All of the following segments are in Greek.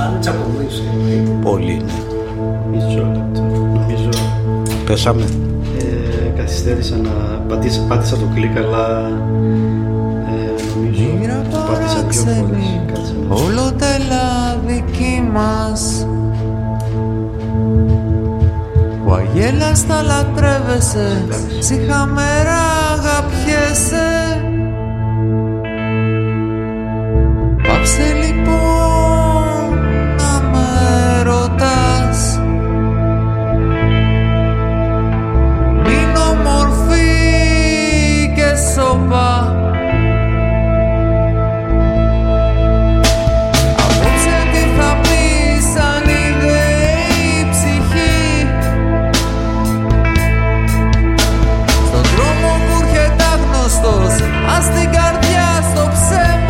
δεν τσακωμείς. Πολύ, ναι. Μισό λεπτό. Νομίζω Πέσαμε. καθυστέρησα να πάτησα το κλικ, αλλά νομίζω το πάτησα 2 φορές. Όλο τελά δική μας, που αγέλαστα λατρεύεσαι, ψυχαμέρα αγαπιέσαι. Πάψε λοιπόν να με ρωτάς, μείνω μορφή και σώπα. Απόψε τι θα πεις αν είδε η ψυχή, στον δρόμο που έρχεται άγνωστος, ας την καρδιά στο ψέμα.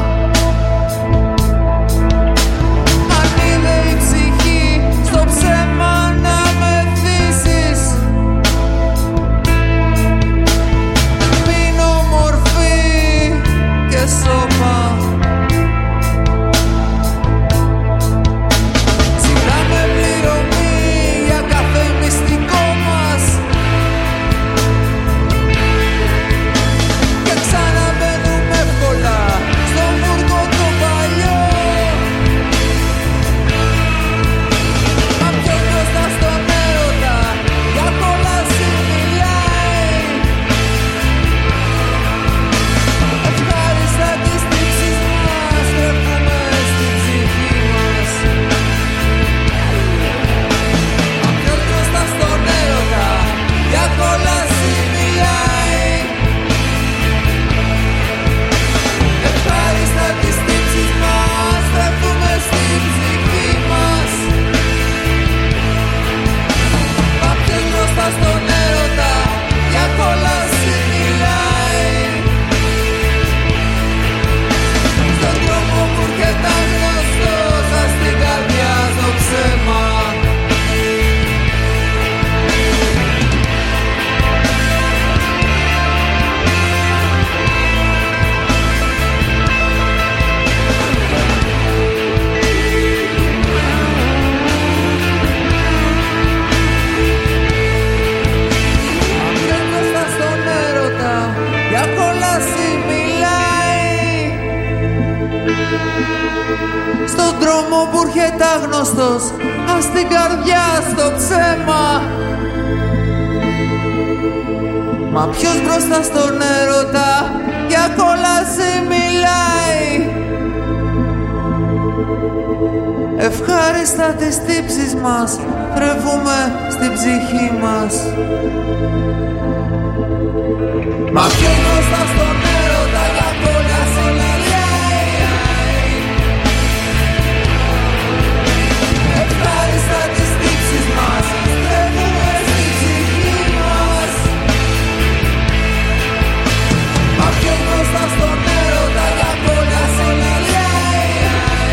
Άγνωστος, ας την καρδιά στο ψέμα. Μα ποιος μπροστά στον έρωτα για κόλαση μιλάει? Ευχάριστα τις τύψεις μας θρεβούμε στην ψυχή μας. Μα ποιος μπροστά στον έρωτα για κόλαση μιλάει? Ευχάριστα τις τύψεις μας θρεβούμε στην ψυχή μας. Μα ποιος μπροστά στον έρωτα για κόλαση μιλάει?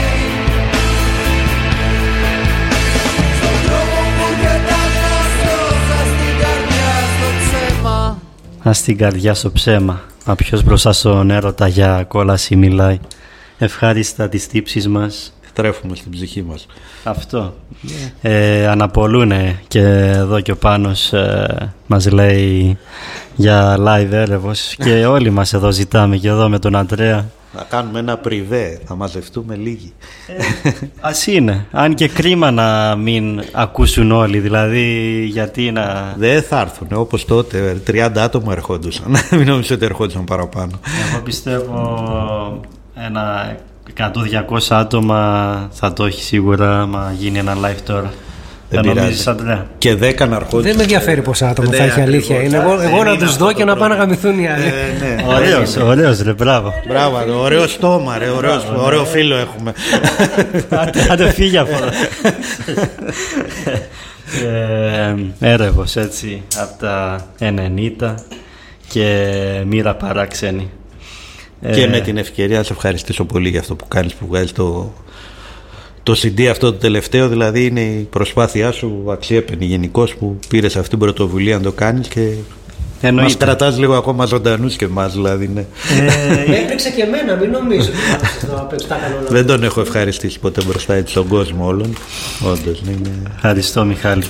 Στον τρόπο που έρχεται άγνωστος, ας την καρδιά στο ψέμα. Ας την καρδιά στο ψέμα. Μα ποιος μπροστά στον έρωτα για κόλαση μιλάει? Ευχάριστα τις τύψεις μας Τρέφουμε στην ψυχή μας. Αυτό. Αναπολούνε και εδώ και ο Πάνος μας λέει για live έρευος και όλοι μας εδώ ζητάμε και εδώ με τον Αντρέα. Να κάνουμε ένα πριβέ, θα μαζευτούμε λίγοι. Ας είναι, αν και κρίμα να μην ακούσουν όλοι, δηλαδή γιατί να... Δεν θα έρθουν, όπως τότε 30 άτομα ερχόντουσαν, μην νομίζω ότι ερχόντουσαν παραπάνω. Εγώ πιστεύω ένα 100-200 άτομα θα το έχει σίγουρα, άμα γίνει ένα live τώρα. Δεν νομίζεις, Αντρέα? Και 10 να έρχονται. Δεν με ενδιαφέρει πόσα άτομα θα έχει, αλήθεια. Είναι εγώ να τους δω και να πάνε να γαμηθούν οι άλλοι. Ωραίος ρε, μπράβο. Μπράβο, ωραίο στόμα ρε, ωραίο φίλο έχουμε. Άντε φύγει από εδώ. Έρευος έτσι από τα 90 και μοίρα παράξενη. Και με την ευκαιρία να σε ευχαριστήσω πολύ για αυτό που κάνεις, που βγάζεις το CD αυτό το τελευταίο. Δηλαδή είναι η προσπάθειά σου αξιέπαινη γενικώς, που πήρες αυτή την πρωτοβουλία να το κάνεις και Μας κρατάς λίγο ακόμα ζωντανούς και εμάς, δηλαδή. Ναι. Έπαιξε και εμένα, μην νομίζω. Δεν τον έχω ευχαριστήσει ποτέ μπροστά έτσι στον κόσμο όλων. Όντως, ναι. Ευχαριστώ, Μιχάλη.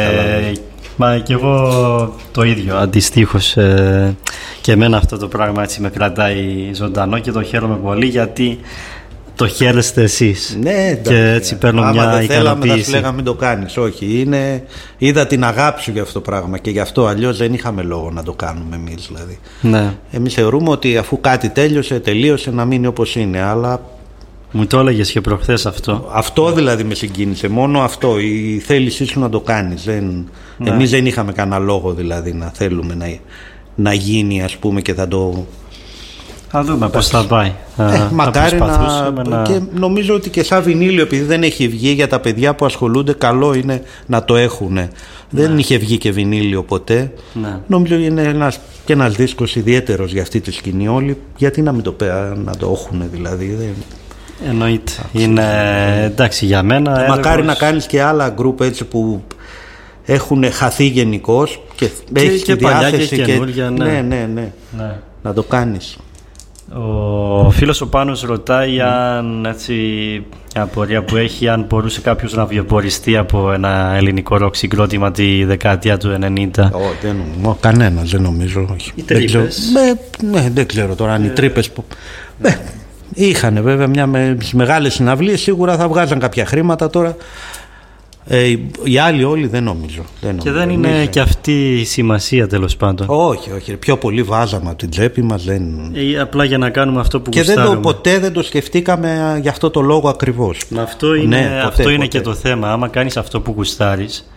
Μα και εγώ το ίδιο, αντιστοίχως. Και εμένα αυτό το πράγμα έτσι με κρατάει ζωντανό και το χαίρομαι πολύ, γιατί το χαίρεστε εσείς. Ναι, και έτσι παίρνω μια ικανοποίηση. Θέλαμε, θα σου λέγαμε μην το κάνεις. Όχι, είδα την αγάπη σου για αυτό το πράγμα και γι' αυτό, αλλιώς δεν είχαμε λόγο να το κάνουμε εμείς, δηλαδή. Ναι. Εμείς θεωρούμε ότι αφού κάτι τελείωσε να μείνει όπως είναι, αλλά... Μου το έλεγες και προχθές αυτό. Αυτό δηλαδή με συγκίνησε, μόνο αυτό, η θέλησή σου να το κάνεις. Ναι. Εμείς δεν είχαμε κανένα λόγο δηλαδή να θέλουμε να γίνει, ας πούμε, και θα το... Θα δούμε πώς θα πάει. Μακάρι να... Και νομίζω ότι και σαν βινίλιο, επειδή δεν έχει βγει, για τα παιδιά που ασχολούνται, καλό είναι να το έχουν. Ναι. Δεν είχε βγει και βινίλιο ποτέ. Ναι. Νομίζω είναι ένας δίσκος ιδιαίτερος για αυτή τη σκηνή όλοι. Γιατί να μην να το έχουν δηλαδή. Εννοείται. Είναι εντάξει για μένα. Μακάρι να κάνεις και άλλα γκρουπ έτσι που έχουν χαθεί γενικώς και έχεις και διάθεση και καινούργια. Ναι. Να το κάνεις. Ο φίλος ο Πάνος ρωτάει αν έτσι, απορία που έχει, αν μπορούσε κάποιος να βιοποριστεί από ένα ελληνικό ροκ συγκρότημα τη δεκαετία του 90. Κανένας δεν νομίζω. Οι τρύπες. Δεν ξέρω τώρα αν οι τρύπες που... Είχανε βέβαια μεγάλες συναυλίες, σίγουρα θα βγάζαν κάποια χρήματα τώρα. Οι άλλοι όλοι δεν νομίζω. Και δεν είναι και αυτή η σημασία, τέλος πάντων. Όχι. Πιο πολύ βάζαμε από την τσέπη μας. Απλά για να κάνουμε αυτό που γουστάρουμε. Και ποτέ δεν το σκεφτήκαμε για αυτό το λόγο ακριβώς. Αυτό είναι και το θέμα. Άμα κάνεις αυτό που γουστάρεις,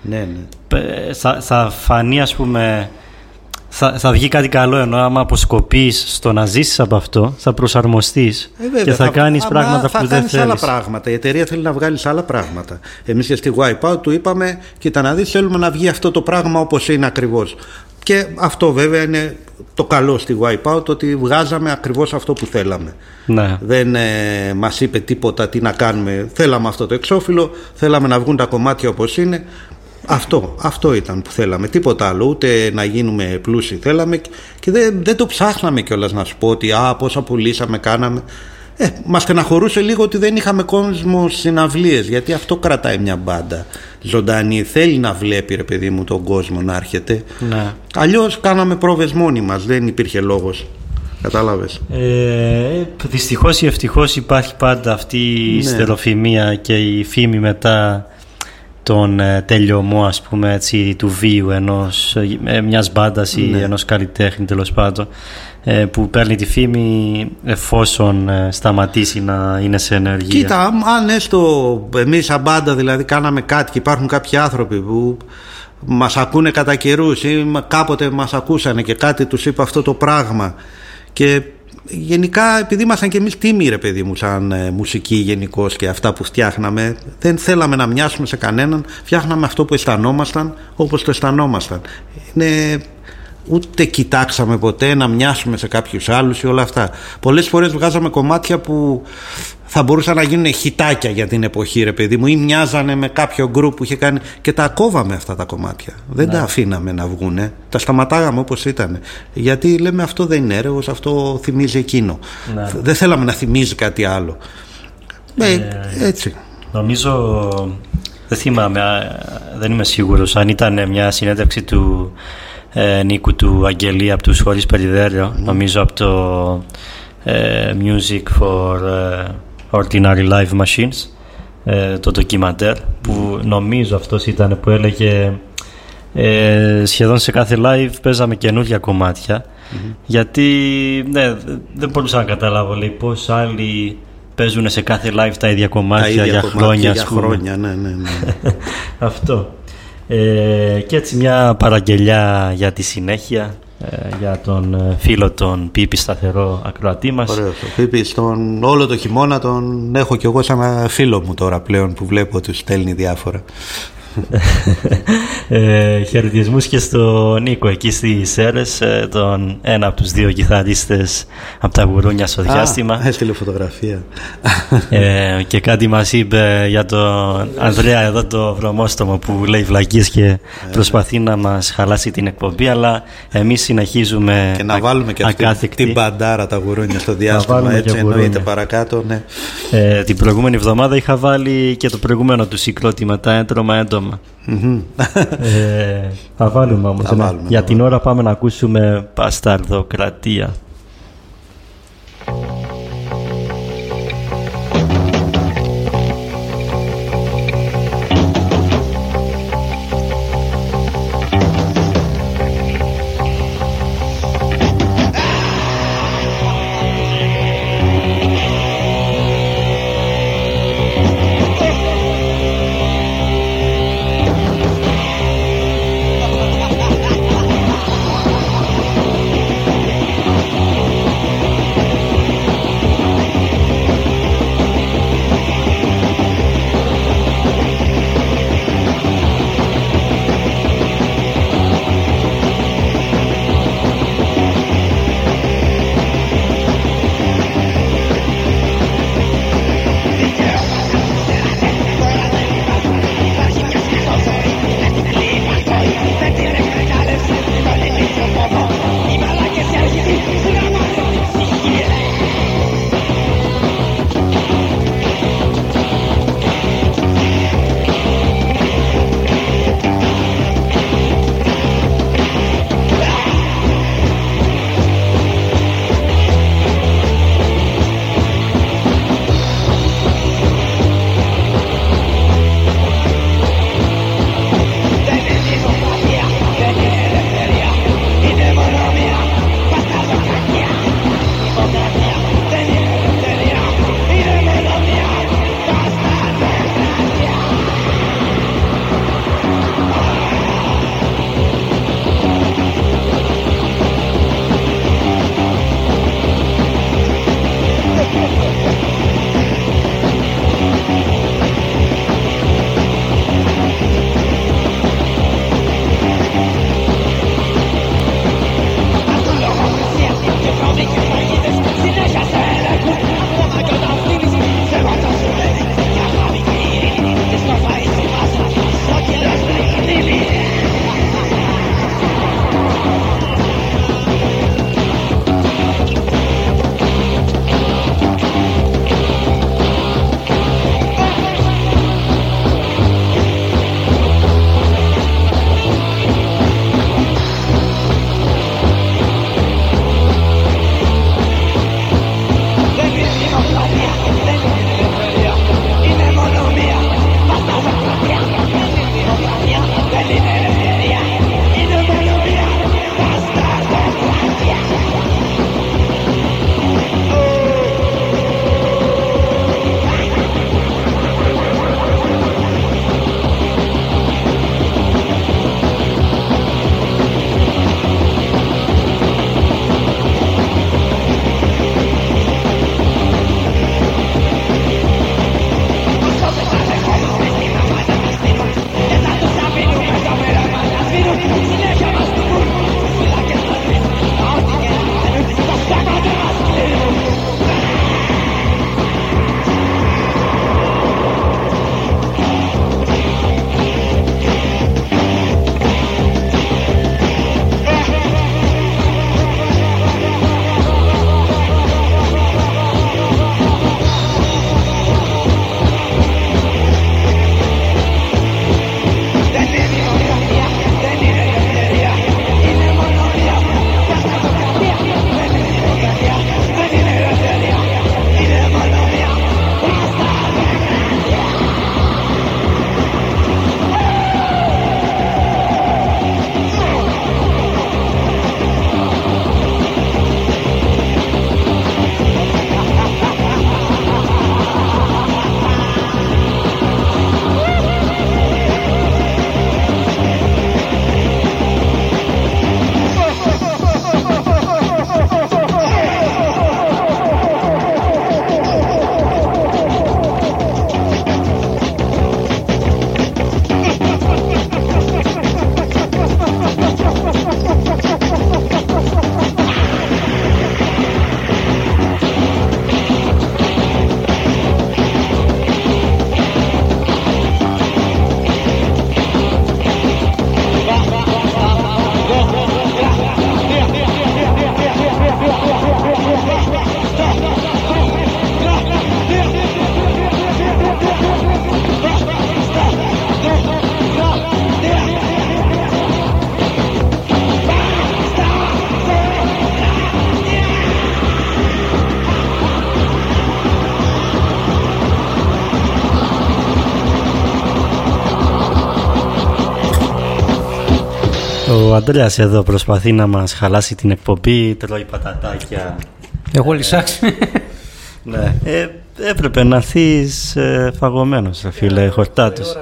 θα φανεί, ας πούμε, θα βγει κάτι καλό, ενώ άμα αποσκοπείς στο να ζήσεις από αυτό, θα προσαρμοστείς και θα κάνεις πράγματα που δεν θέλεις. Θα κάνεις άλλα πράγματα. Η εταιρεία θέλει να βγάλεις άλλα πράγματα. Εμείς και στη Wipeout του είπαμε, κοίτα να δεις, θέλουμε να βγει αυτό το πράγμα όπως είναι ακριβώς. Και αυτό βέβαια είναι το καλό στη Wipeout, ότι βγάζαμε ακριβώς αυτό που θέλαμε. Ναι. Δεν μας είπε τίποτα τι να κάνουμε. Θέλαμε αυτό το εξώφυλλο, θέλαμε να βγουν τα κομμάτια όπως είναι. Αυτό ήταν που θέλαμε, τίποτα άλλο. Ούτε να γίνουμε πλούσιοι θέλαμε. Και δεν το ψάχναμε κιόλας, να σου πω ότι πόσα πουλήσαμε, κάναμε. Μας στεναχωρούσε λίγο ότι δεν είχαμε κόσμο στις συναυλίες, γιατί αυτό κρατάει μια μπάντα ζωντανή. Θέλει να βλέπει, ρε παιδί μου, τον κόσμο να έρχεται. Ναι. Αλλιώς κάναμε πρόβες μόνοι μας, δεν υπήρχε λόγος. Κατάλαβες. Δυστυχώς ή ευτυχώς υπάρχει πάντα αυτή η στεροφημία και η φήμη μετά τον τελειωμό, ας πούμε, έτσι, του βίου μιας μπάντας ή ενός καλλιτέχνη, τέλος πάντων, που παίρνει τη φήμη εφόσον σταματήσει να είναι σε ενεργεία. Κοίτα, αν έστω εμείς σαν μπάντα δηλαδή κάναμε κάτι και υπάρχουν κάποιοι άνθρωποι που μας ακούνε κατά καιρούς ή κάποτε μας ακούσανε και κάτι τους είπε αυτό το πράγμα, και γενικά επειδή ήμασταν και εμείς τίμοι, ρε παιδί μου, σαν μουσική γενικώς, και αυτά που φτιάχναμε δεν θέλαμε να μοιάσουμε σε κανέναν, φτιάχναμε αυτό που αισθανόμασταν όπως το αισθανόμασταν. Ούτε κοιτάξαμε ποτέ να μοιάσουμε σε κάποιους άλλους ή όλα αυτά. Πολλές φορές βγάζαμε κομμάτια που θα μπορούσαν να γίνουν χιτάκια για την εποχή, ρε παιδί μου, ή μοιάζανε με κάποιο γκρουπ που είχε κάνει, και τα κόβαμε αυτά τα κομμάτια. Δεν τα αφήναμε να βγουνε, τα σταματάγαμε όπως ήταν. Γιατί λέμε αυτό δεν είναι έργος, αυτό θυμίζει εκείνο. Δεν θέλαμε να θυμίζει κάτι άλλο. Έτσι. Νομίζω, δεν θυμάμαι, δεν είμαι σίγουρος αν ήταν μια συνέντευξη του Νίκου του Αγγελή από τους Χωρίς Περιδέρειο, νομίζω από το Music for Ordinary Live Machines, το ντοκιμαντέρ, που νομίζω αυτός ήταν που έλεγε σχεδόν σε κάθε live παίζαμε καινούργια κομμάτια, γιατί δεν μπορούσα να καταλάβω, λέει, πώς άλλοι παίζουν σε κάθε live τα ίδια κομμάτια για χρόνια, ναι. Αυτό. Και έτσι μια παραγγελιά για τη συνέχεια, για τον φίλο τον Πίπη, σταθερό ακροατή μας. Ωραίος, ο Πίπης όλο το χειμώνα τον έχω κι εγώ σαν φίλο μου τώρα πλέον, που βλέπω ότι στέλνει διάφορα. Χαιρετισμούς και στο Νίκο εκεί στις Σέρρες, ένα από τους δύο κιθαρίστες από τα Γουρούνια στο διάστημα. Έστειλε φωτογραφία. Και κάτι μας είπε για τον Ανδρέα εδώ, το βρωμόστομο που λέει βλακίες και προσπαθεί να μας χαλάσει την εκπομπή, αλλά εμείς συνεχίζουμε και να βάλουμε και αυτή την μπαντάρα τα Γουρούνια στο διάστημα, έτσι εννοείται παρακάτω, ναι. Την προηγούμενη εβδομάδα είχα βάλει και το προηγούμενο του συγκρότημα, τα έντρομα έντομα. Θα βάλουμε όμως, για την ώρα πάμε να ακούσουμε Πασταρδοκρατία. Ο Αντρέας εδώ προσπαθεί να μας χαλάσει την εκπομπή, τρώει πατατάκια. Εγώ λυσάξει. Ναι. Έπρεπε να έρθεις φαγωμένος, φίλε, χορτάτος.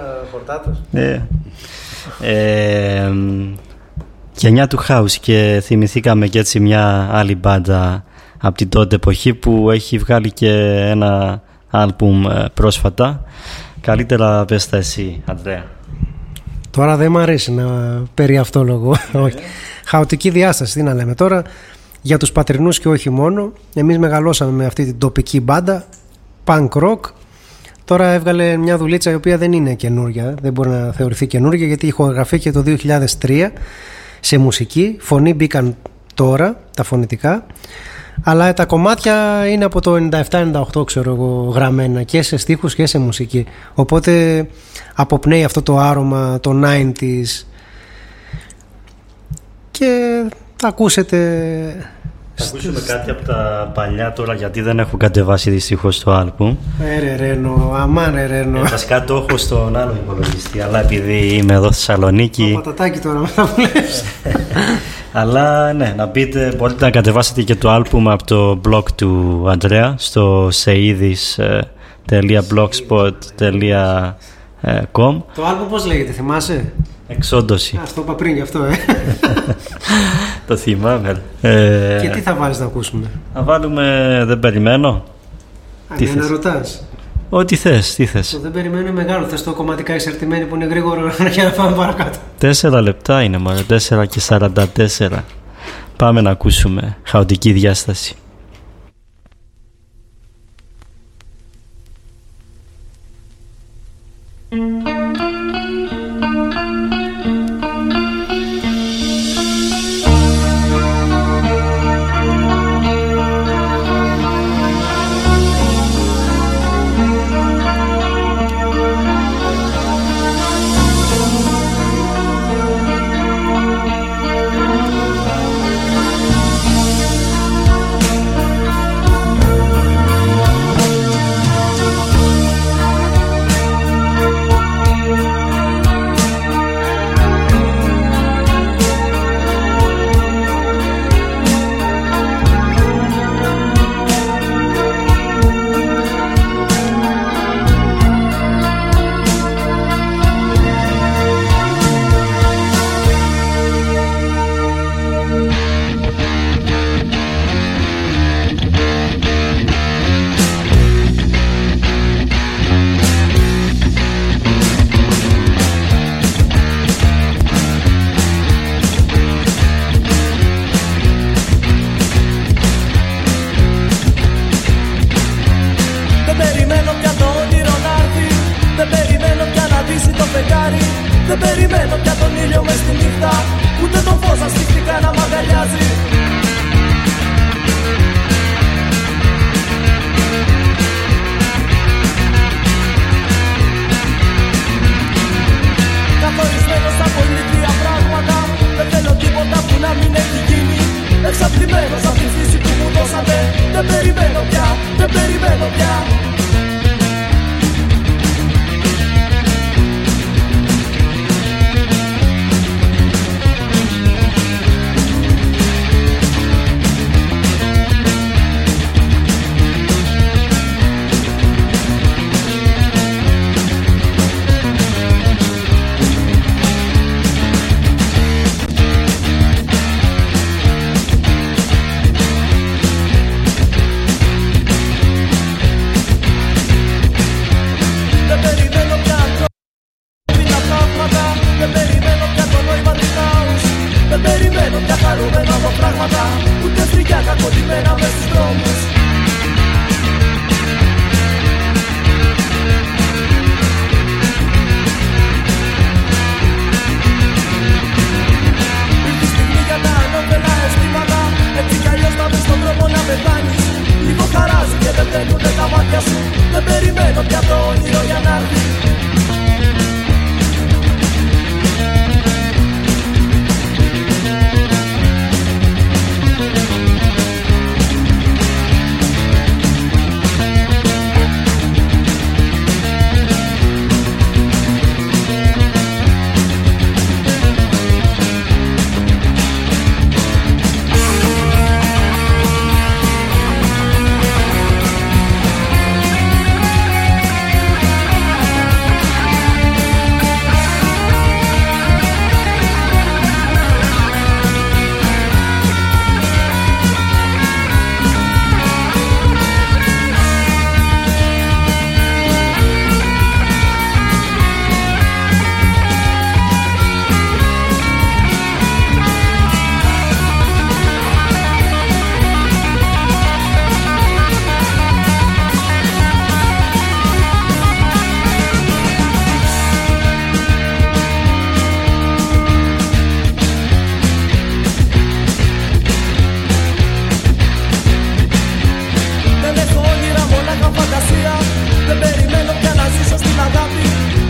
Γενιά του House, και θυμηθήκαμε και έτσι μια άλλη μπάντα από την τότε εποχή που έχει βγάλει και ένα άλμπουμ πρόσφατα. Καλύτερα πες τα εσύ, Ανδρέα. Τώρα δεν μ' αρέσει να περί αυτό λόγο. Χαοτική διάσταση, τι να λέμε τώρα. Για τους πατρινούς και όχι μόνο. Εμείς μεγαλώσαμε με αυτή την τοπική μπάντα, punk rock. Τώρα έβγαλε μια δουλίτσα η οποία δεν είναι καινούρια, δεν μπορεί να θεωρηθεί καινούρια, γιατί ηχογραφήθηκε το 2003 σε μουσική. Φωνή μπήκαν τώρα, τα φωνητικά. Αλλά τα κομμάτια είναι από το 97-98, ξέρω εγώ, γραμμένα και σε στίχους και σε μουσική. Οπότε αποπνέει αυτό το άρωμα το 90s και θα ακούσετε. Θα ακούσουμε κάτι από τα παλιά τώρα, γιατί δεν έχω κατεβάσει δυστυχώς το άλμπουμ. Ρένο, αμάν Ρένο. Βασικά το έχω στον άλλο υπολογιστή, αλλά επειδή είμαι εδώ στη Θεσσαλονίκη. Το πατατάκι τώρα με τα βλέπεις. Αλλά ναι, να μπείτε, μπορείτε να κατεβάσετε και το άλμπουμ από το blog του Ανδρέα στο seidis.blogspot.com. Το άλμπουμ πώς λέγεται, θυμάσαι? Εξόντωση. Ας το είπα πριν γι' αυτό, Το θυμάμαι. Και τι θα βάλεις να ακούσουμε? Να βάλουμε Δεν Περιμένω. Τι θες? Να ρωτάς. Ό,τι θες, τι θες. Το Δεν Περιμένω είναι μεγάλο. Θες το κομματικά εισερτημένη που είναι γρήγορο για να πάμε παρακάτω? 4 λεπτά είναι μόνο, 4 και 44. Πάμε να ακούσουμε Χαοτική Διάσταση.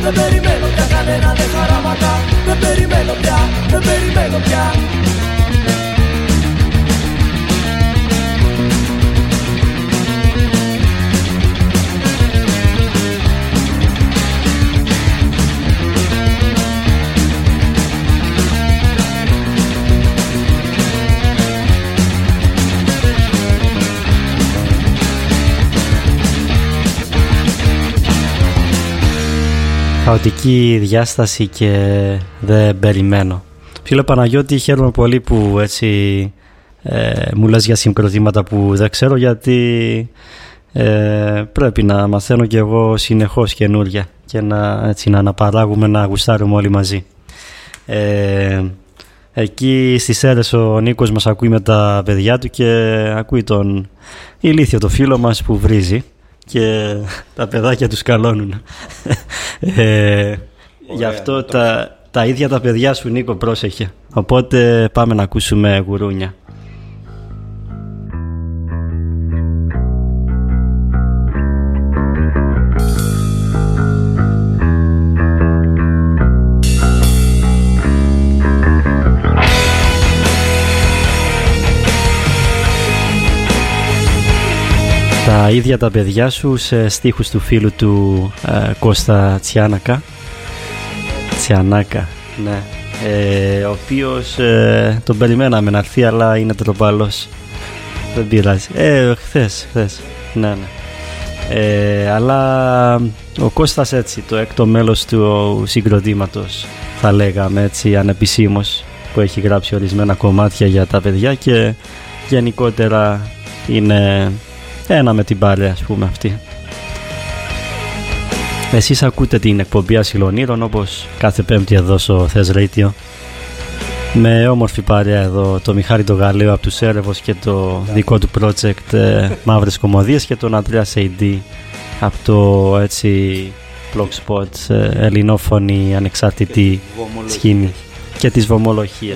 δεν περιμένω πια κανένα δε χαράματα. Δεν περιμένω πια, δεν περιμένω πια. Χαοτική διάσταση και δεν περιμένω. Φίλε Παναγιώτη, χαίρομαι πολύ που έτσι μου λες για συγκροτήματα που δεν ξέρω, γιατί πρέπει να μαθαίνω κι εγώ συνεχώς καινούρια και να αναπαράγουμε, να γουστάρουμε όλοι μαζί. Εκεί στις Σέρρες ο Νίκος μας ακούει με τα παιδιά του και ακούει τον ηλίθιο το φίλο μας που βρίζει και τα παιδάκια τους καλώνουν. Γι' αυτό τα ίδια τα παιδιά σου, Νίκο, πρόσεχε. Οπότε πάμε να ακούσουμε γουρούνια. Τα ίδια τα παιδιά σου σε στίχους του φίλου του Κώστα Τσιανάκα, ναι. Ο οποίος τον περιμέναμε να έρθει, αλλά είναι τροπαλός. Δεν πειράζει. Χθες. Ναι. Αλλά ο Κώστας έτσι, το έκτο μέλος του συγκροτήματος, θα λέγαμε έτσι ανεπισήμως, που έχει γράψει ορισμένα κομμάτια για τα παιδιά και γενικότερα είναι ένα με την παρέα, ας πούμε, αυτή. Εσείς ακούτε την εκπομπή Ασυλονήρων, όπως κάθε Πέμπτη εδώ στο Θες Radio, με όμορφη παρέα εδώ το Μιχάλη το Γαλλαίο από τους Έρευος και το δικό του project Μαύρες Κομμωδίες, και τον Αντρέα Σεϊντή από το έτσι blogspot ελληνόφωνη ανεξάρτητη σκηνή και τις βομολογίες.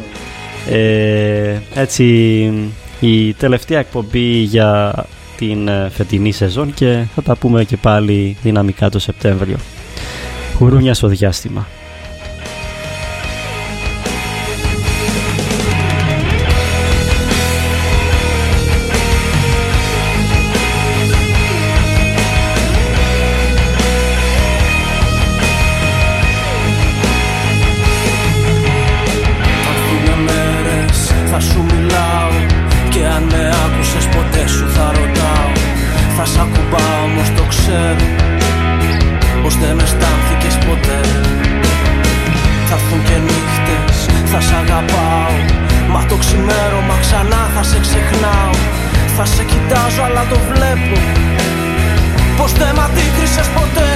Έτσι η τελευταία εκπομπή για την φετινή σεζόν και θα τα πούμε και πάλι δυναμικά το Σεπτέμβριο. Γουρούνια στο διάστημα. Θα σου μιλάω και αν με άκουσες ποτέ σου θα ρωτάω. Θα σ' ακουμπάω όμως το ξέρω, πως δεν με αισθάνθηκες ποτέ. Θα έρθουν και νύχτες, θα σ' αγαπάω, μα το ξημέρωμα ξανά θα σε ξεχνάω. Θα σε κοιτάζω αλλά το βλέπω, πως δεν μ' αντίκρισες ποτέ.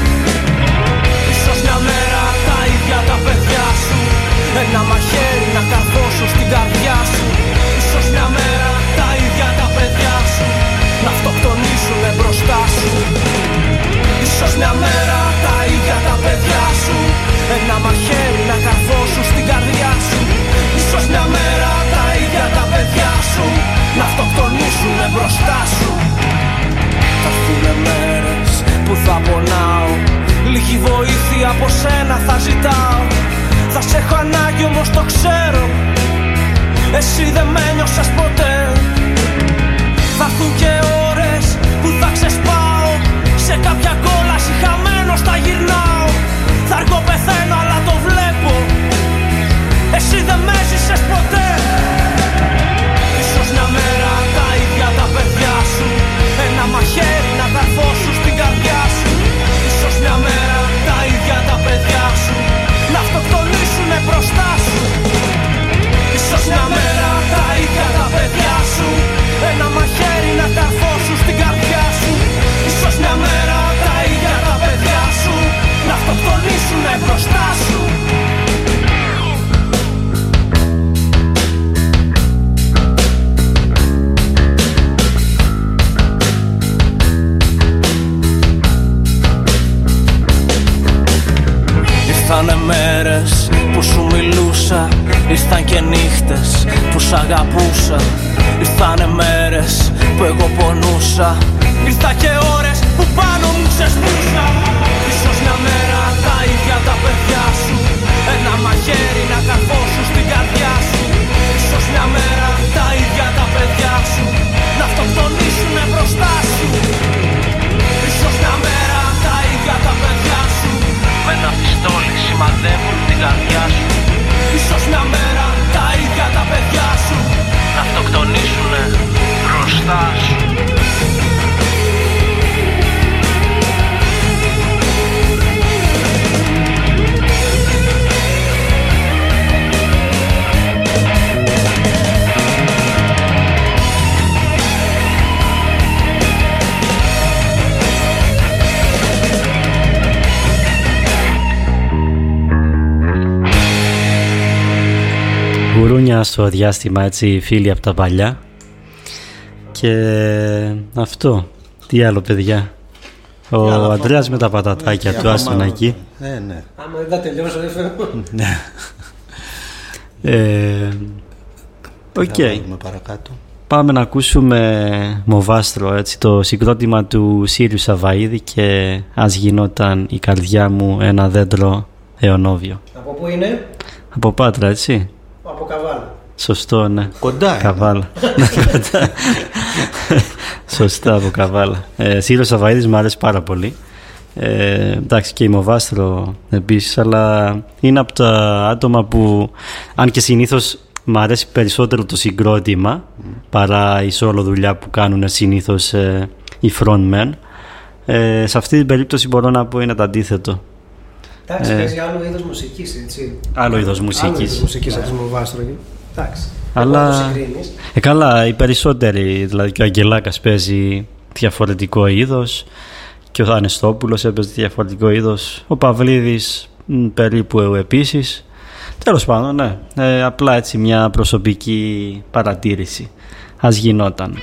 Ίσως μια μέρα τα ίδια τα παιδιά σου, ένα μαχαίρι να καρφώσω στην καρδιά σου. Ίσως μια μέρα τα ίδια τα παιδιά σου να αυτοκτονήσουνε μπροστά σου. Ίσως μια μέρα τα ίδια τα παιδιά σου ένα μαχαίρι να καρφώσουν στην καρδιά σου. Ίσως μια μέρα τα ίδια τα παιδιά σου να αυτοκτονήσουνε μπροστά σου. Θα έρθουνε μέρες που θα πονάω, λίγη βοήθεια από σένα θα ζητάω. Θα σε έχω ανάγκη όμως το ξέρω, εσύ δεν με νιώσες ποτέ. Θα έρθουν και ώρες που θα ξεσπάω, σε κάποια κόλαση χαμένος θα γυρνάω. Θα αργό πεθαίνω αλλά το βλέπω, εσύ δεν με ζήσες ποτέ. Ίσως μια μέρα τα ίδια τα παιδιά σου ένα μαχαίρι να καρφώσουν στην καρδιά σου. Ίσως μια μέρα τα ίδια τα παιδιά σου να αυτοκτονήσουνε μπροστά σου. Ίσως μια μέρα τα ίδια τα παιδιά σου ένα μαχαίρι να καρφώσουν στην καρδιά σου. Ίσως μια μέρα τα ίδια τα παιδιά σου να αυτοκτονήσουνε μπροστά σου. Ήρθανε μέρες που σου μιλούσα, ήρθαν και νύχτες που σ' αγαπούσα. Ήρθανε μέρες που εγώ πονούσα, ήρθαν και ώρες που πάνω μου ξεσπούσα. Ίσως μια μέρα γουρούνια στο διάστημα, έτσι, φίλοι από τα παλιά. Και αυτό. Τι άλλο, παιδιά? Ο Αντρέας με τα πατατάκια του, άστον εκεί. Ναι. Άμα δεν τα τελειώσω, δεν φεύγω. Οκ. Πάμε να ακούσουμε Μοβάστρο, έτσι, το συγκρότημα του Σύριου Σαβαΐδη και «Ας γινόταν η καρδιά μου ένα δέντρο αιωνόβιο». Από πού είναι? Από Πάτρα, έτσι. Από Καβάλα. Σωστό, ναι. Κοντά. Καβάλα. Σωστά, από Καβάλα. Σύριος Σαβαΐδης μου αρέσει πάρα πολύ. Εντάξει, και η Μοβάστρο επίσης, αλλά είναι από τα άτομα που, αν και συνήθως μ' αρέσει περισσότερο το συγκρότημα παρά η solo δουλειά που κάνουν συνήθως οι frontmen, σε αυτή την περίπτωση μπορώ να πω είναι το αντίθετο. Εντάξει, παίζει άλλο είδος μουσικής, έτσι. Άλλο είδος μουσικής. Άλλο είδος μουσικής από τη Μοβάστρο. Εντάξει. Αλλά καλά, οι περισσότεροι, δηλαδή και ο Αγγελάκας παίζει διαφορετικό είδος και ο Ανεστόπουλος έπαιζε διαφορετικό είδος, ο Παυλίδης περίπου επίσης. Τέλος πάντων, ναι, απλά έτσι μια προσωπική παρατήρηση. Ας γινόταν.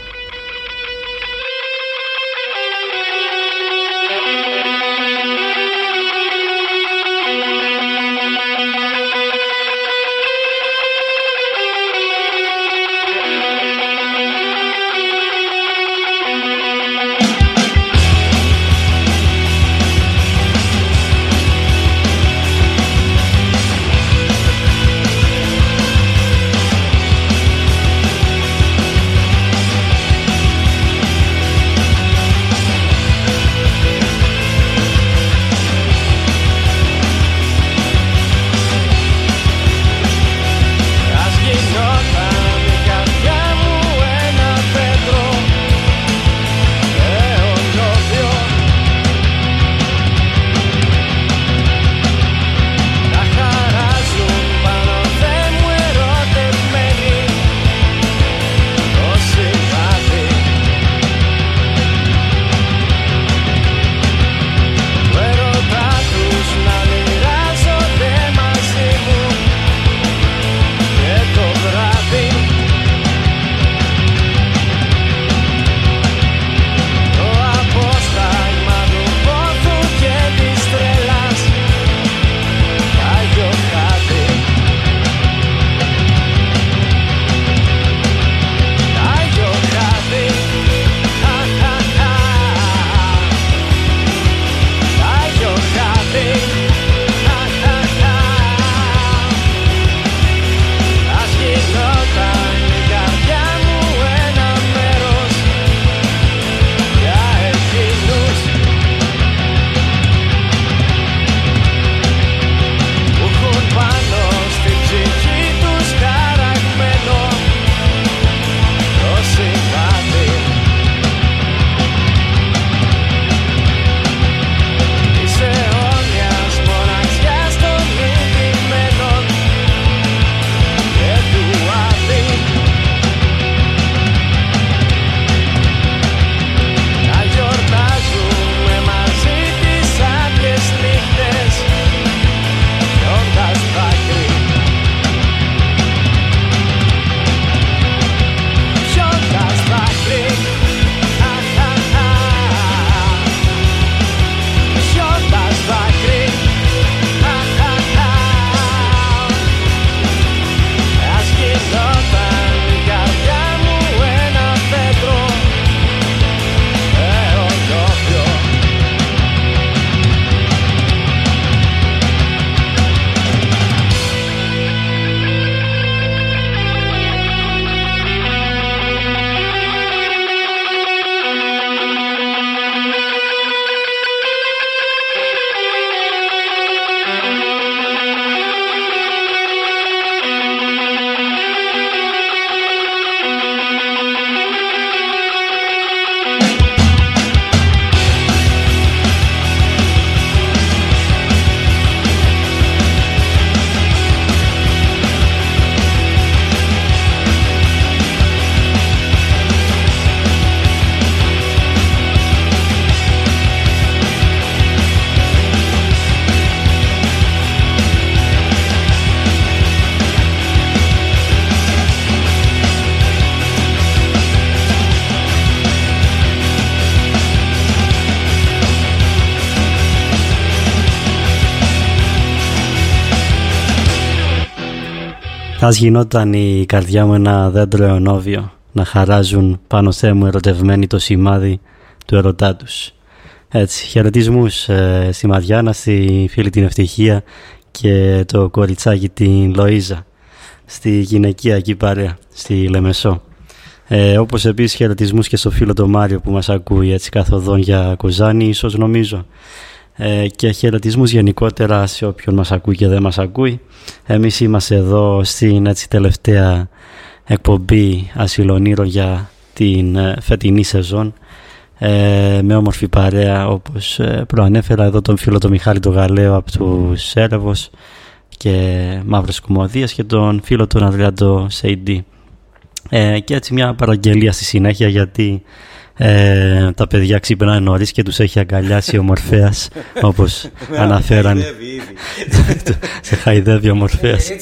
Ας γινόταν η καρδιά μου ένα δέντρο αιωνόβιο, να χαράζουν πάνω Θεέ μου ερωτευμένοι το σημάδι του ερωτά τους. Έτσι, χαιρετισμούς στη Μαριάννα, στη φίλη την Ευτυχία και το κοριτσάκι την Λοΐζα, στη γυναικεία εκεί παρέα, στη Λεμεσό. Όπως επίσης χαιρετισμούς και στο φίλο τον Μάριο που μας ακούει έτσι καθοδόν για Κοζάνη, ίσως νομίζω. Και χαιρετισμούς γενικότερα σε όποιον μας ακούει και δεν μας ακούει. Εμείς είμαστε εδώ στην έτσι τελευταία εκπομπή Ασυλονήρων για την φετινή σεζόν, με όμορφη παρέα όπως προανέφερα, εδώ τον φίλο τον Μιχάλη τον Γαλαίο από τους Έρευος και Μαύρες Κομμωδίες και τον φίλο τον Αδριάντο Σεϊντή. Και έτσι μια παραγγελία στη συνέχεια, γιατί τα παιδιά ξυπνάνε νωρίς και τους έχει αγκαλιάσει ο Μορφέας όπως αναφέρανε. Σε χαϊδεύει ο Μορφέας.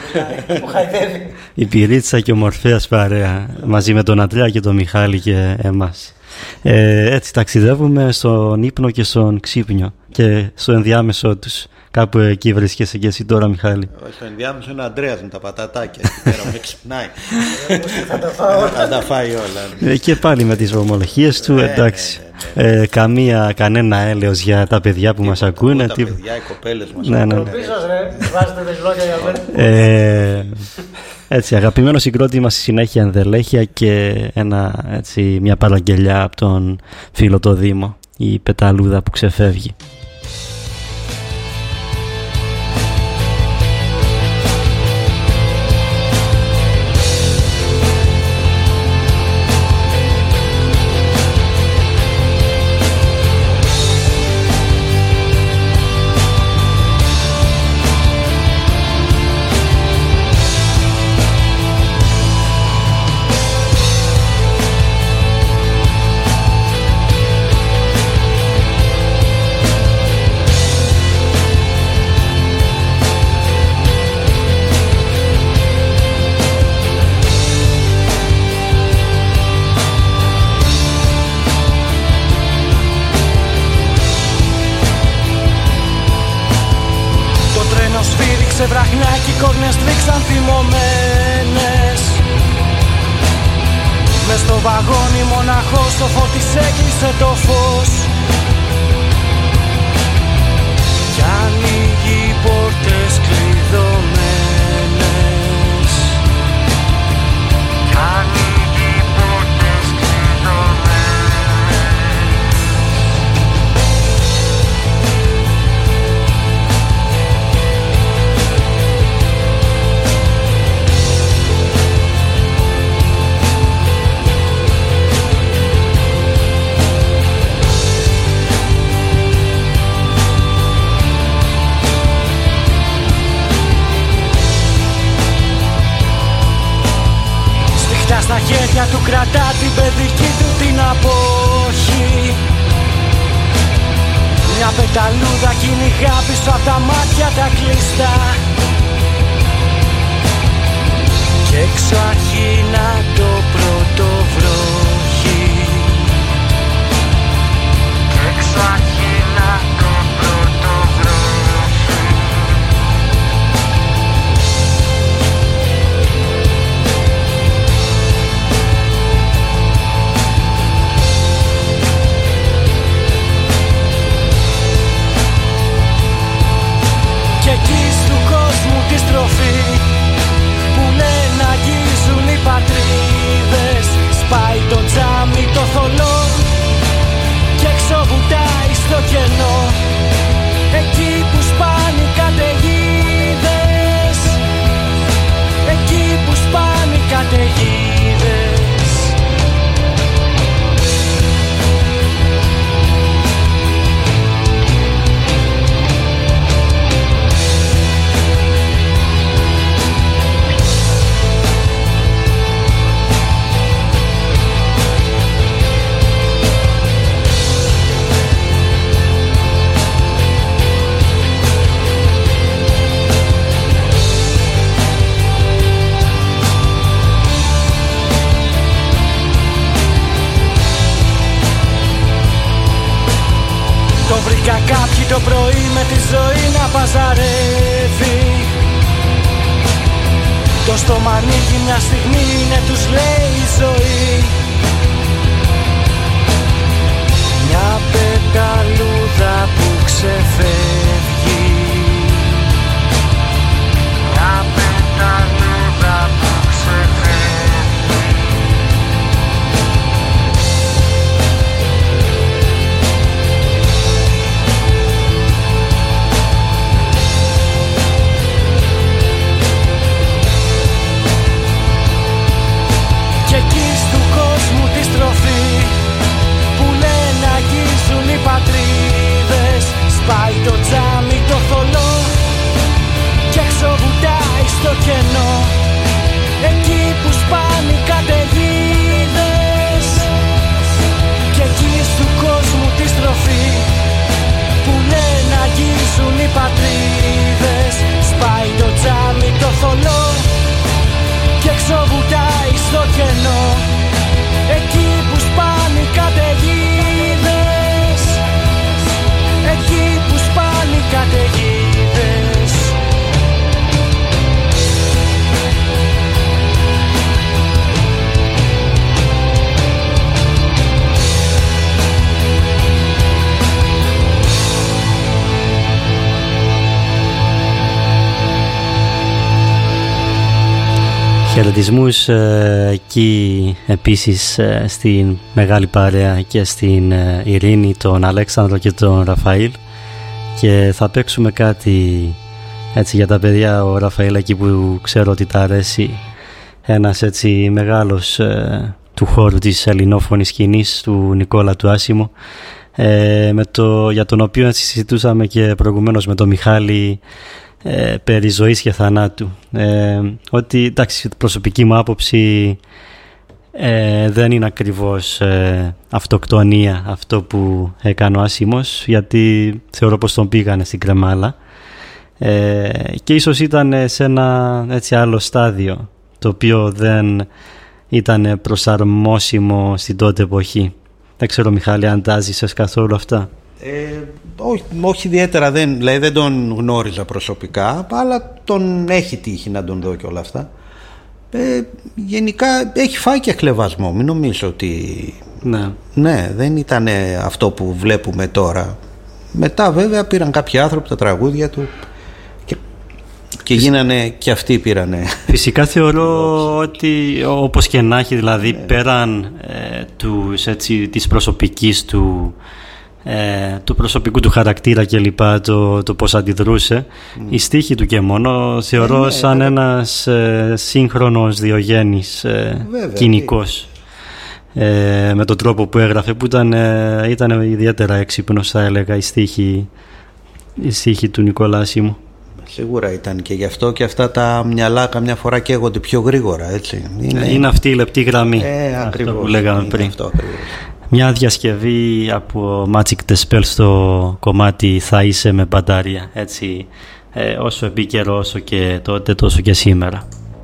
Η Πυρίτσα και ο Μορφέας παρέα μαζί με τον Αντρέα και τον Μιχάλη και εμάς. Έτσι ταξιδεύουμε στον ύπνο και στον ξύπνιο και στο ενδιάμεσό τους. Κάπου εκεί βρίσκεσαι και εσύ τώρα, Μιχάλη. Στο ενδιάμεσο είναι ο Αντρέας με τα πατατάκια. Πέρα με ξυπνάει. Θα τα φάει όλα. Και πάλι με τις ομολογίες του, εντάξει. Κανένα έλεος για τα παιδιά που μας ακούνε. Τα παιδιά, οι κοπέλες μας ακούνε. Έτσι, αγαπημένο συγκρότημα στη συνέχεια ενδελέχεια και μια παραγγελιά από τον φίλο το Δήμο, η πεταλούδα που ξεφεύγει. Βραχνάκι, κόρνες τρίξαν θυμωμένες. Μες στο βαγόνι μοναχός, το φώτις έκλεισε το φως. Κι ανοίγει πόρτες κλειδωμένες. Κι ανοίγει πόρτες κλειδωμένες. Στα χέρια του κρατά την παιδική του την απόχη. Μια πεταλούδα κυνηγά πίσω απ' τα μάτια τα κλειστά. Κι έξω αρχίνα το πρώτο βροχή. Κι έξω αρχίνα το πρώτο βροχή. Και εκεί του κόσμου τη στροφή που λένε αγγίζουν οι πατρίδες. Σπάει το τζάμι το θολό και έξω βουτάει στο κενό. Εκεί που σπάνε οι καταιγίδες. Εκεί που σπάνε οι καταιγίδες. Βρήκα κάποιοι το πρωί με τη ζωή να παζαρεύει. Το στο μανίκι μια στιγμή είναι τους λέει η ζωή. Μια πεταλούδα που ξεφεύγει, μια πεταλούδα που ξεφεύγει. Κι εκεί του κόσμου τη στροφή που λένε αγγίζουν οι πατρίδες, σπάει το τζάμι το θολό και έξω βουτάει στο κενό, εκεί που σπάνε οι καταιγίδες. Κι εκεί του κόσμου τη στροφή που λένε αγγίζουν οι πατρίδες, σπάει το τζάμι το θολό και έξω βουτάει στο κενό, εκεί που σπάνε οι καταιγίδες, εκεί που σπάνε οι καταιγίδες. Χαιρετισμούς εκεί επίσης στην μεγάλη παρέα και στην Ειρήνη, τον Αλέξανδρο και τον Ραφαήλ, και θα παίξουμε κάτι έτσι για τα παιδιά. Ο Ραφαήλ εκεί που ξέρω ότι τα αρέσει, ένας έτσι μεγάλος του χώρου της ελληνόφωνης σκηνής, του Νικόλα του Άσημο, για τον οποίο έτσι συζητούσαμε και προηγουμένως με τον Μιχάλη περί ζωής και θανάτου, ότι εντάξει, προσωπική μου άποψη δεν είναι ακριβώς αυτοκτονία αυτό που έκανε ο Άσημος, γιατί θεωρώ πως τον πήγανε στην κρεμάλα, και ίσως ήταν σε ένα έτσι άλλο στάδιο το οποίο δεν ήταν προσαρμόσιμο στην τότε εποχή. Δεν ξέρω, Μιχάλη, αν τα ζήσες καθόλου αυτά. Όχι ιδιαίτερα, δηλαδή δεν τον γνώριζα προσωπικά, αλλά τον έχει τύχει να τον δω και όλα αυτά. Γενικά έχει φάει και χλευασμό, μην νομίζω ότι... Ναι, δεν ήταν αυτό που βλέπουμε τώρα. Μετά βέβαια πήραν κάποιοι άνθρωποι τα τραγούδια του και γίνανε και αυτοί πήρανε. Φυσικά θεωρώ ότι όπως και να έχει, δηλαδή πέραν της προσωπικής του, του προσωπικού του χαρακτήρα και λοιπά, το πώς αντιδρούσε, η στίχη του και μόνο θεωρώ σαν ένας σύγχρονος Διογέννης, κοινικός, με τον τρόπο που έγραφε, που ήταν ιδιαίτερα έξυπνος, θα έλεγα, η στίχη του Νικόλα Άσημου. Σίγουρα ήταν, και γι' αυτό και αυτά τα μυαλά καμιά φορά καίγονται πιο γρήγορα, έτσι. Είναι αυτή η λεπτή γραμμή, αυτό που λέγαμε πριν. Αυτό, μια διασκευή από Magic the Spell στο κομμάτι «Θα είσαι με μπαντάρια», έτσι, όσο επίκαιρο όσο και τότε τόσο και σήμερα.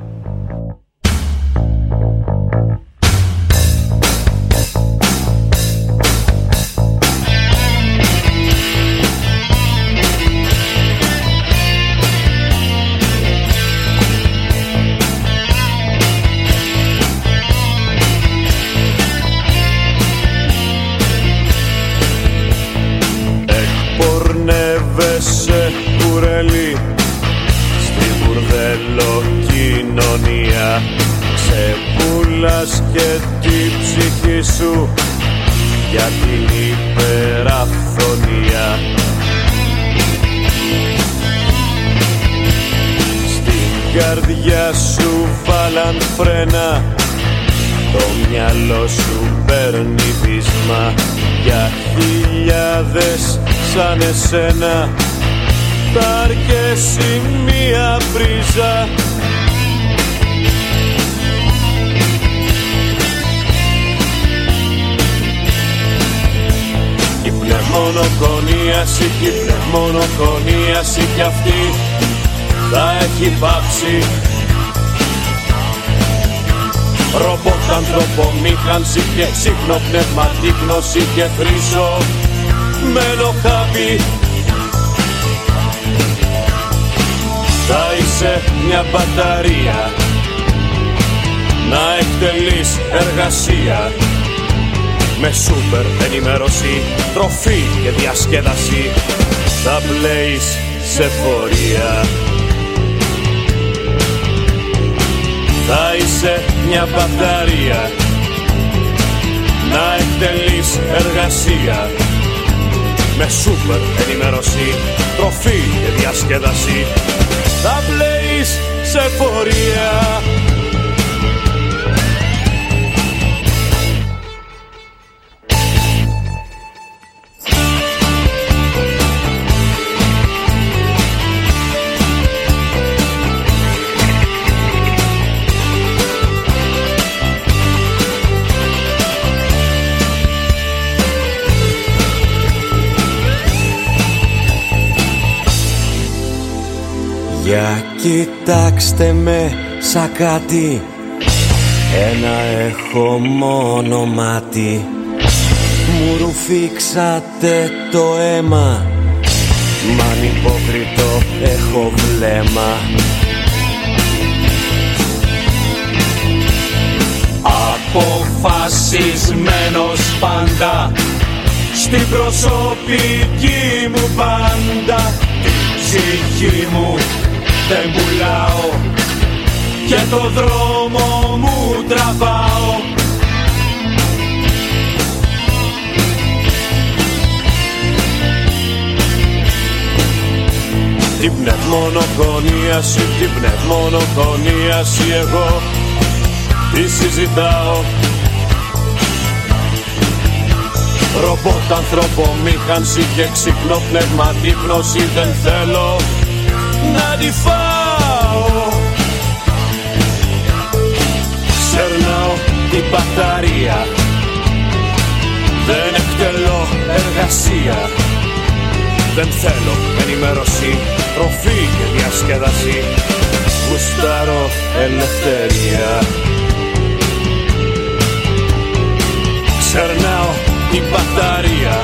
Ξεπούλας και την ψυχή σου για την υπεραφθονία. Στην καρδιά σου βάλαν φρένα, το μυαλό σου παίρνει βίσμα για χιλιάδες σαν εσένα. Θα αρκέσει μία πρίζα. Μονοκονίαση κι μονοκονίαση κι αυτή θα έχει πάψει. Ρομπότ, ανθρωπομήχανση και ξύπνο πνευματική γνώση και χρήσο μένο χάπι. Θα είσαι μια μπαταρία να εκτελείς εργασία με σούπερ ενημέρωση, τροφή και διασκέδαση. Θα πλέεις σε φορεία, θα είσαι μια μπαταρία, να εκτελείς εργασία με σούπερ ενημέρωση, τροφή και διασκέδαση. Θα πλέεις σε φορεία. Για κοιτάξτε με σαν κάτι, ένα έχω μόνο μάτι. Μου ρουφήξατε το αίμα, μ' ανυπόκριτο έχω βλέμμα. Αποφασισμένος πάντα, στην προσωπική μου πάντα. Ψυχή μου δεν πουλάω και το δρόμο μου τραβάω. Την πνευμονοκονίαση, την πνευμονοκονίαση εγώ τι συζητάω. Ρομπότ, ανθρωπομήχανση και ξύπνο πνεύμα, τύπνωση δεν θέλω να τη φάω. Ξερνάω την μπαταρία, δεν εκτελώ εργασία. Δεν θέλω ενημέρωση, τροφή και διασκέδαση. Γουστάρω ελευθερία. Ξερνάω την μπαταρία,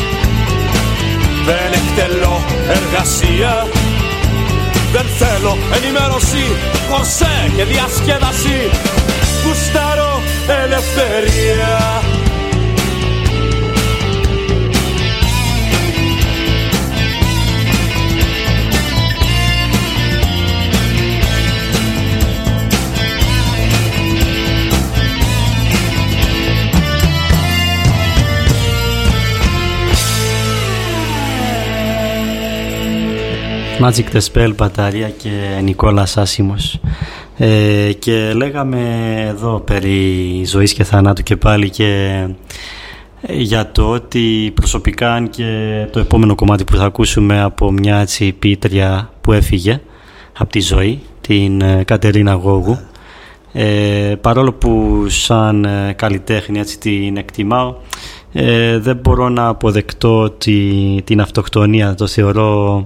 δεν εκτελώ εργασία. Δεν θέλω ενημέρωση, κορσέ και διασκέδαση. Γουστάρω ελευθερία. Magic the Spell, Μπαταρία και Νικόλας Άσημος. Και λέγαμε εδώ περί ζωής και θανάτου και πάλι και για το ότι προσωπικά, αν και το επόμενο κομμάτι που θα ακούσουμε από μια έτσι ποιήτρια που έφυγε από τη ζωή, την Κατερίνα Γόγου, παρόλο που σαν καλλιτέχνη έτσι την εκτιμάω, δεν μπορώ να αποδεκτώ την αυτοκτονία. Το θεωρώ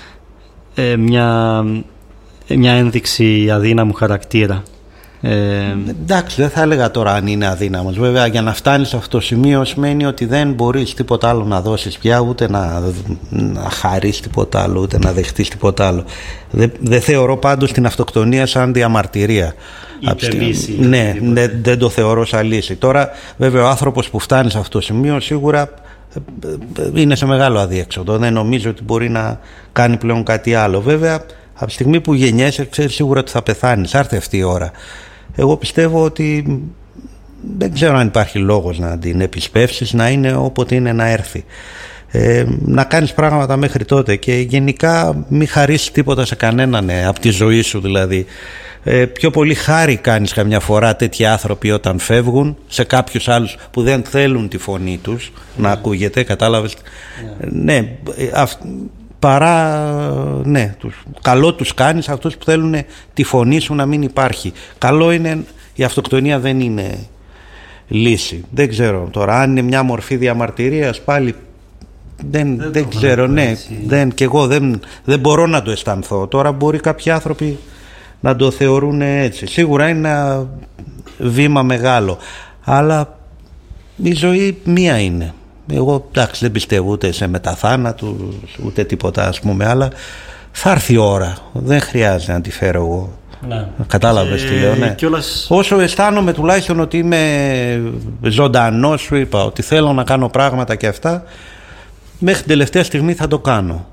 μια ένδειξη αδύναμου χαρακτήρα. Εντάξει, δεν θα έλεγα τώρα αν είναι αδύναμος. Βέβαια, για να φτάνεις σε αυτό το σημείο σημαίνει ότι δεν μπορείς τίποτα άλλο να δώσεις πια, ούτε να χαρείς τίποτα άλλο, ούτε να δεχτείς τίποτα άλλο. Δεν θεωρώ πάντως την αυτοκτονία σαν διαμαρτυρία. Λύση. Ναι, δεν το θεωρώ σαν λύση. Τώρα, βέβαια, ο άνθρωπος που φτάνει σε αυτό το σημείο σίγουρα είναι σε μεγάλο αδιέξοδο. Δεν νομίζω ότι μπορεί να κάνει πλέον κάτι άλλο. Βέβαια, από τη στιγμή που γεννιέσαι, ξέρεις σίγουρα ότι θα πεθάνεις. Θα έρθει αυτή η ώρα. Εγώ πιστεύω ότι δεν ξέρω αν υπάρχει λόγος να την επισπεύσεις, να είναι όποτε είναι να έρθει. Να κάνεις πράγματα μέχρι τότε και γενικά μην χαρίσεις τίποτα σε κανέναν από τη ζωή σου δηλαδή. Πιο πολύ χάρη κάνεις καμιά φορά τέτοιοι άνθρωποι όταν φεύγουν σε κάποιους άλλους που δεν θέλουν τη φωνή τους να ακούγεται, κατάλαβες. Ναι, παρά καλό τους κάνεις αυτούς που θέλουν τη φωνή σου να μην υπάρχει. Καλό είναι, η αυτοκτονία δεν είναι λύση. Δεν ξέρω τώρα αν είναι μια μορφή διαμαρτυρίας, πάλι δεν ξέρω. Ναι, και εγώ δεν μπορώ να το αισθανθώ. Τώρα μπορεί κάποιοι άνθρωποι να το θεωρούν έτσι. Σίγουρα είναι ένα βήμα μεγάλο, αλλά η ζωή μία είναι. Εγώ εντάξει δεν πιστεύω ούτε σε μεταθάνατο ούτε τίποτα ας πούμε, αλλά θα έρθει η ώρα, δεν χρειάζεται να τη φέρω εγώ. Ναι. Κατάλαβες τι λέω, ναι. Όσο αισθάνομαι τουλάχιστον ότι είμαι ζωντανός, σου είπα ότι θέλω να κάνω πράγματα και αυτά, μέχρι την τελευταία στιγμή θα το κάνω.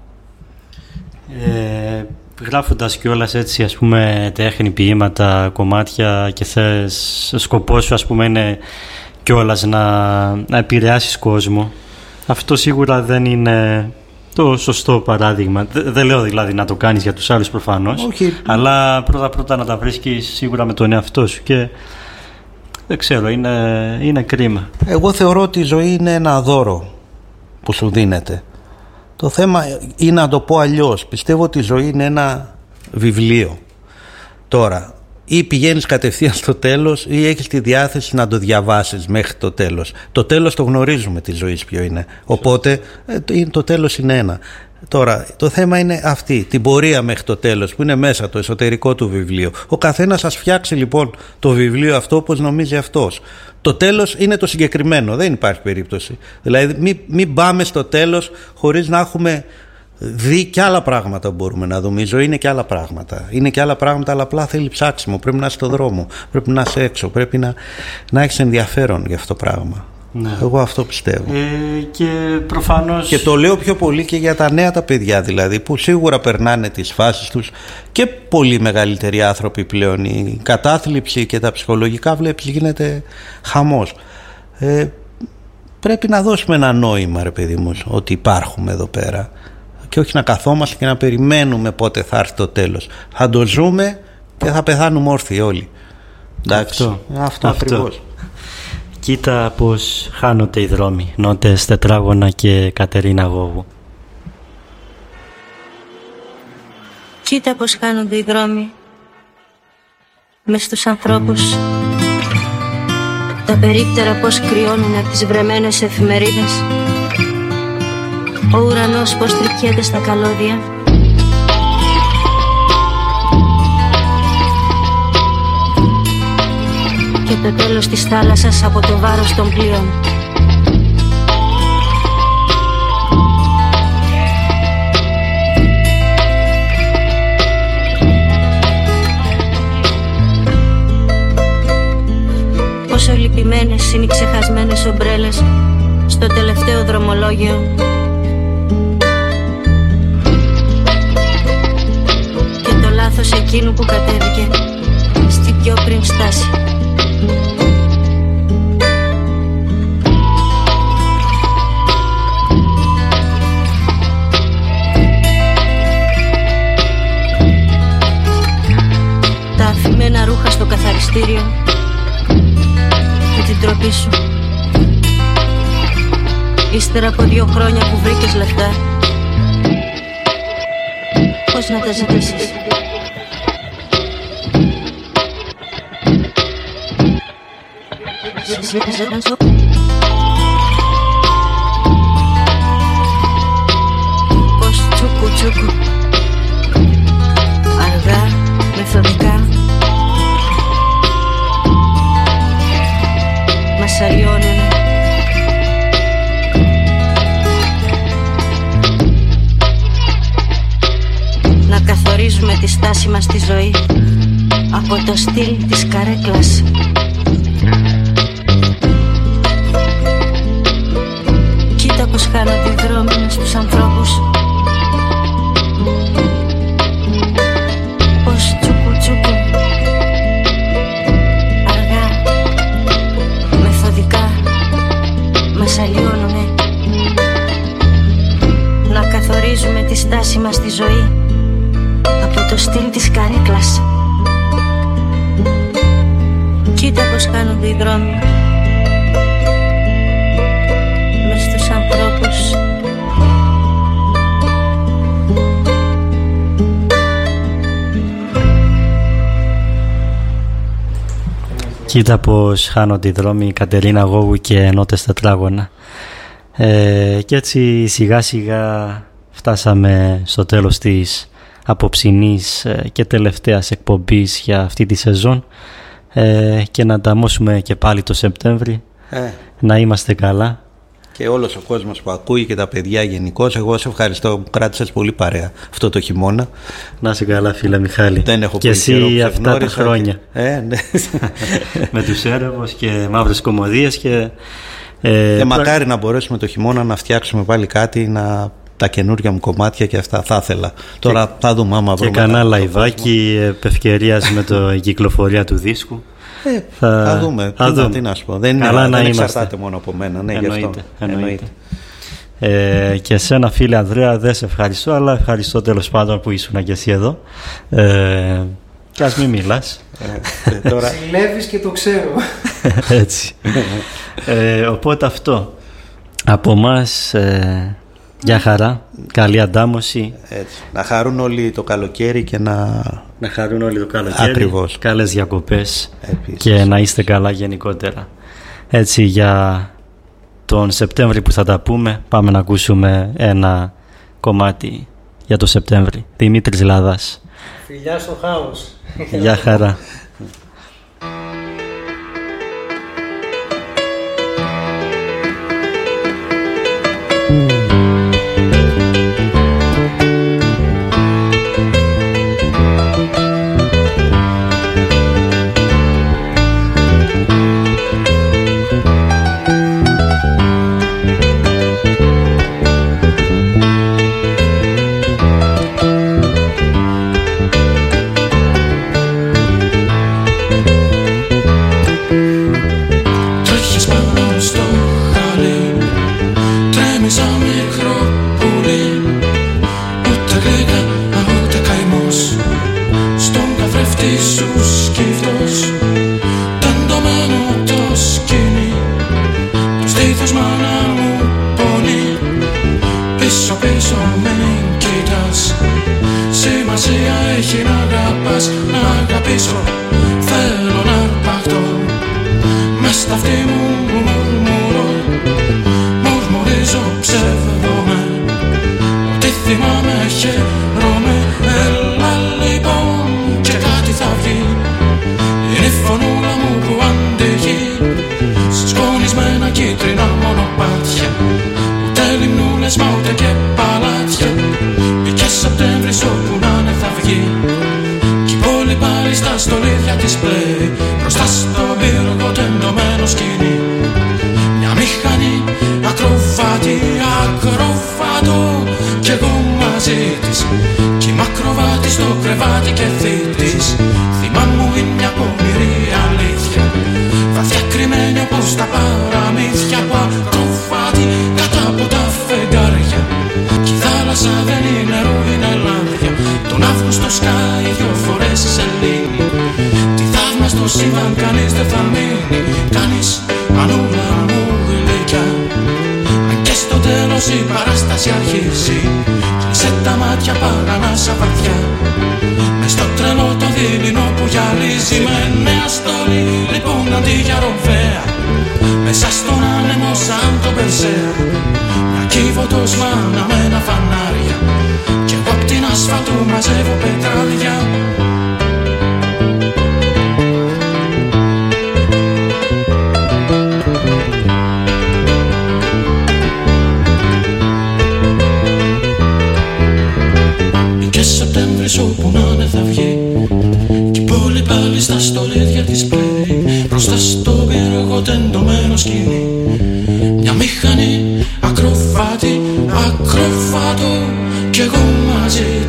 Γράφοντας κιόλας έτσι, ας πούμε, τέχνη, ποίηματα, κομμάτια και σκοπός σου, ας πούμε, είναι κιόλας να επηρεάσεις κόσμο. Αυτό σίγουρα δεν είναι το σωστό παράδειγμα. Δεν λέω δηλαδή να το κάνεις για τους άλλους προφανώς, αλλά πρώτα να τα βρίσκεις σίγουρα με τον εαυτό σου και δεν ξέρω, είναι κρίμα. Εγώ θεωρώ ότι η ζωή είναι ένα δώρο που σου δίνεται. Το θέμα είναι να το πω αλλιώς. Πιστεύω ότι η ζωή είναι ένα βιβλίο. Τώρα, ή πηγαίνεις κατευθείαν στο τέλος ή έχεις τη διάθεση να το διαβάσεις μέχρι το τέλος. Το τέλος το γνωρίζουμε της ζωής ποιο είναι. Οπότε το τέλος είναι ένα. Τώρα, το θέμα είναι αυτή, την πορεία μέχρι το τέλος που είναι μέσα το εσωτερικό του βιβλίου. Ο καθένας ας φτιάξει λοιπόν το βιβλίο αυτό όπως νομίζει αυτός. Το τέλος είναι το συγκεκριμένο, δεν υπάρχει περίπτωση. Δηλαδή μην πάμε στο τέλος χωρίς να έχουμε δει και άλλα πράγματα που μπορούμε να δούμε. Η ζωή είναι και άλλα πράγματα. Είναι και άλλα πράγματα, αλλά απλά θέλει ψάξιμο. Πρέπει να είσαι στο δρόμο, πρέπει να είσαι έξω, πρέπει να έχεις ενδιαφέρον για αυτό το πράγμα. Ναι. Εγώ αυτό πιστεύω. Και προφανώς... Και το λέω πιο πολύ και για τα νέα τα παιδιά, δηλαδή, που σίγουρα περνάνε τις φάσεις τους και πολύ μεγαλύτεροι άνθρωποι πλέον. Η κατάθλιψη και τα ψυχολογικά, βλέπεις, γίνεται χαμός. Πρέπει να δώσουμε ένα νόημα, ρε παιδί μου, ότι υπάρχουμε εδώ πέρα και όχι να καθόμαστε και να περιμένουμε πότε θα έρθει το τέλος. Θα το ζούμε και θα πεθάνουμε όρθιοι όλοι. Εντάξει, αυτό ακριβώς. Κοίτα πως χάνονται οι δρόμοι, Νότες Τετράγωνα και Κατερίνα Γόγου. Κοίτα πως χάνονται οι δρόμοι μες στους ανθρώπους. Τα περίπτερα πως κρυώνουν από τις βρεμένες εφημερίδες. Ο ουρανός πως τρυπιέται στα καλώδια. Και το τέλος της θάλασσας από το βάρος των πλοίων. Πόσο λυπημένες είναι οι ξεχασμένες ομπρέλες στο τελευταίο δρομολόγιο. Και το λάθος εκείνου που κατέβηκε στη πιο πριν στάση. Τα αφημένα ρούχα στο καθαριστήριο και την τροπή σου. Ύστερα από 2 χρόνια που βρήκες λεφτά, πώς να τα ζητήσεις? Πώς τσούκου τσούκου, αργά, μεθοδικά, μας αλλιώνουν. Να καθορίζουμε τη στάση μας στη ζωή από το στυλ της καρέκλας. Κοίτα πως χάνονται οι δρόμοι μες στους ανθρώπους. Πως τσούκου τσούκου, αργά, μεθοδικά, μας αλλοιώνουνε. Να καθορίζουμε τη στάση μας στη ζωή από το στυλ της καρέκλας. Κοίτα πως χάνονται οι δρόμοι μες στους ανθρώπους. Κοίτα πως χάνονται οι δρόμοι, Κατερίνα Γόγου και Νότες Τετράγωνα. Και έτσι σιγά σιγά φτάσαμε στο τέλος της απόψινής και τελευταίας εκπομπής για αυτή τη σεζόν, και να ανταμώσουμε και πάλι το Σεπτέμβρη. Να είμαστε καλά. και όλος ο κόσμος που ακούει και τα παιδιά γενικώς. Εγώ σε ευχαριστώ, μου κράτησες πολύ παρέα αυτό το χειμώνα. Να είσαι καλά, φίλε Μιχάλη. Δεν έχω και εσύ αυτά τα χρόνια. Ναι. Με τους έρευους και μαύρες κομμωδίες και μακάρι να μπορέσουμε το χειμώνα να φτιάξουμε πάλι κάτι, τα καινούργια μου κομμάτια και αυτά θα ήθελα. Τώρα θα δούμε άμα βρούμε. Και κανένα λαϊβάκι επευκαιρίας με την κυκλοφορία του δίσκου. Θα δούμε. Τι να σου πω. Δεν εξαρτάται μόνο από μένα. Ναι, εννοείται. Και εσένα, φίλε Ανδρέα, δεν σε ευχαριστώ, αλλά ευχαριστώ τέλος πάντων που ήσουν και εσύ εδώ. Και ας μην μιλάς. Ζηλεύεις και το ξέρω. Έτσι. Οπότε αυτό. Από εμάς, για χαρά, καλή αντάμωση. Έτσι. Να χαρούν όλοι το καλοκαίρι και να χαρούν όλοι το καλοκαίρι. Ακριβώς. Καλές διακοπές. Επίσης. Και να είστε καλά γενικότερα. Έτσι, για τον Σεπτέμβρη που θα τα πούμε, πάμε να ακούσουμε ένα κομμάτι για το Σεπτέμβρη. Δημήτρης Λαδάς. Φιλιά στο χάος. Γεια χαρά. Όπου να είναι θα βγει κι η πόλη πάλι στα στολίδια της πλέει μπροστά στο πύργο τεντωμένο σκηνή. Μια μηχανή ακροβάτη, ακροβάτο κι εγώ μαζί